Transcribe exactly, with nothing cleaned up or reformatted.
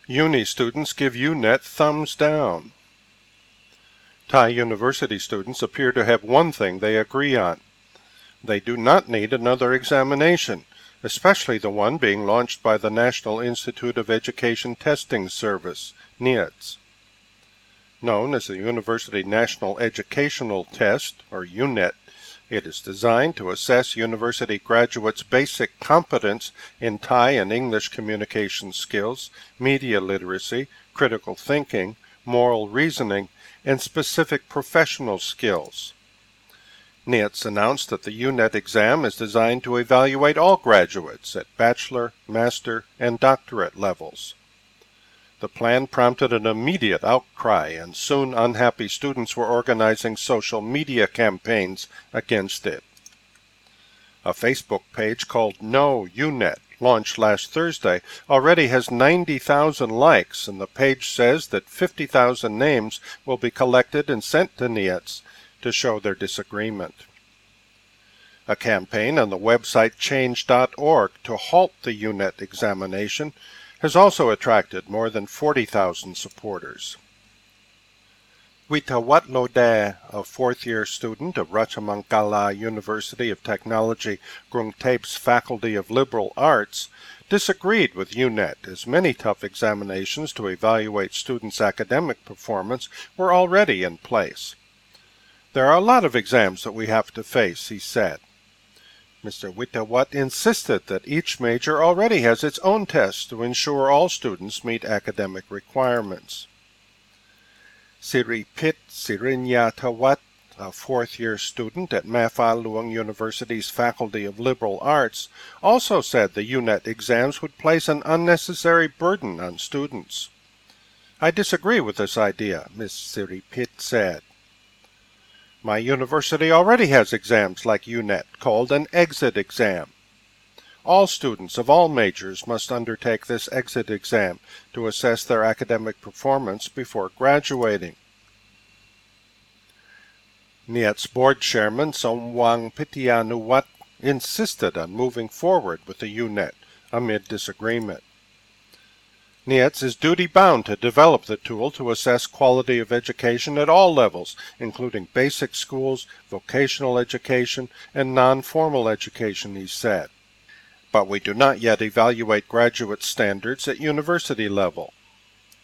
Uni students give U net thumbs down. Thai University students appear to have one thing they agree on. They do not need another examination, especially the one being launched by the National Institute of Education Testing Service, NIETS. Known as the University National Educational Test, or U net, it is designed to assess university graduates' basic competence in Thai and English communication skills, media literacy, critical thinking, moral reasoning, and specific professional skills. NIETS announced that the U net exam is designed to evaluate all graduates at bachelor, master, and doctorate levels. The plan prompted an immediate outcry, and soon unhappy students were organizing social media campaigns against it. A Facebook page called No U net, launched last Thursday, already has ninety thousand likes, and the page says that fifty thousand names will be collected and sent to NIETS to show their disagreement. A campaign on the website change dot org to halt the U net examination has also attracted more than forty thousand supporters. Witawat Lodeh, a fourth-year student of Ratchamangala University of Technology, Krungtep's Faculty of Liberal Arts, disagreed with U net, as many tough examinations to evaluate students' academic performance were already in place. There are a lot of exams that we have to face, he said. Mister Witawat insisted that each major already has its own tests to ensure all students meet academic requirements. Siripit Sirinyatawat, a fourth-year student at Mapha Luang University's Faculty of Liberal Arts, also said the U net exams would place an unnecessary burden on students. I disagree with this idea, Miz Siripit said. My university already has exams like U net, called an exit exam. All students of all majors must undertake this exit exam to assess their academic performance before graduating. NIETS board chairman Somwang Pitianuwat insisted on moving forward with the U net amid disagreement. NIETS is duty-bound to develop the tool to assess quality of education at all levels, including basic schools, vocational education, and non-formal education, he said. But we do not yet evaluate graduate standards at university level.